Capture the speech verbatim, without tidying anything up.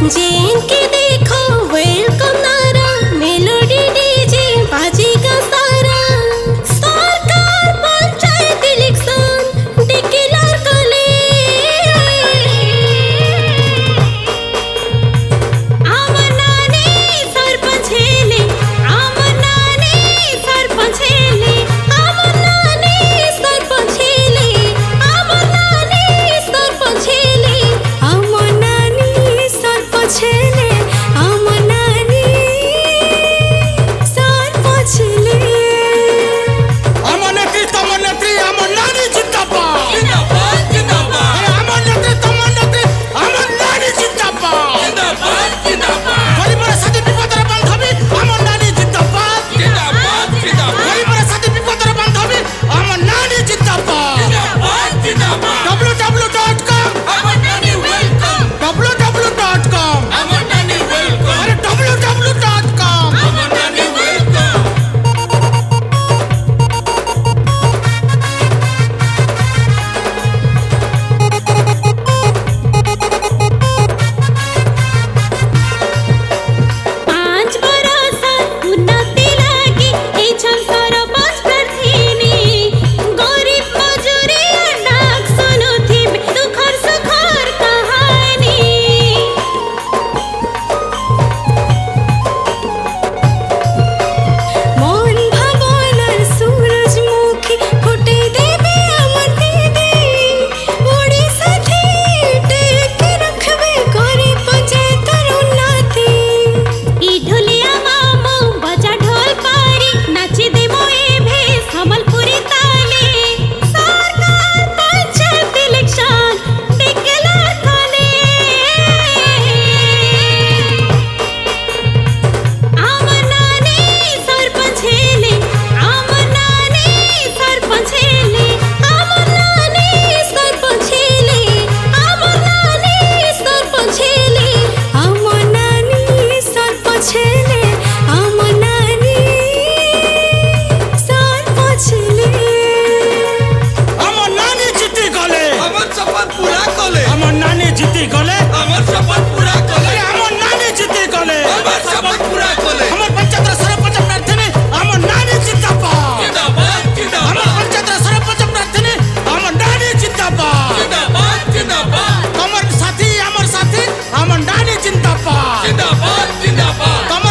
जिनके देखो वेलकम नारा मेलोडी डीजे बाजेगा सारा सरकार पंचायत इलेक्शन डिक्लेयर कले आमनाने सरपंच हेले आमनाने सरपंच हेले आमनाने सरपंच हेले आमनाने सरपंच हेले आमनाने सरपंच हेले आमनाने सरपंच हेले अमरनेत्री तमरनेत्री अमरनानी जिंदाबाद जिंदाबाद जिंदाबाद अरे अमरनेत्री तमरनेत्री अमरनानी जिंदाबाद जिंदाबाद जिंदाबाद गरीबों साथी विपदर बांधवी अमरनानी जिंदाबाद जिंदाबाद जिंदाबाद गरीबों साथी विपदर बांधवी अमरनानी जिंदाबाद जिंदाबाद जिंदाबाद W W dot com Amarnani welcome W W dot com Amarnani welcome अरे W W dot com Amarnani welcome पांच बरसात उन्नति लागी ए छन सरपंच प्रार्थीनी गरीब मजूरी डाक सुनुथी दुखर सुखर कहानी मन भवनर सूरजमुखी फुटे देवे अमर दीदी ओडिशा थी टेक रखबे करी पंचायतर उन्नति ई ढोलिया मामो बजा ढोल पारी नाची देमो ए भे संबलपुरी ताले सरकार पंचायत इलेक्शन डिक्लेयर कले आमनाने सरपंच हेले आमनाने सरपंच हेले आमनाने सरपंच हेले आमनाने सरपंच हेले आमनाने सरपंच हेले आमनाने सरपंच हेले अमरनानी जीती गले अमर शपथ पूरा कले अमरनानी जीती गले अमर शपथ पूरा कले अरे अमरनानी जीती गले अमर शपथ पूरा कले हमर पंचायत सरपंच प्रार्थनी अमरनानी जिंदाबाद जिंदाबाद हमर जिंदाबाद पंचायत सरपंच प्रार्थनी अमरनानी जिंदाबाद जिंदाबाद जिंदाबाद कमर साथी अमर साथी अमरनानी जिंदाबाद जिंदाबाद जिंदाबाद कमर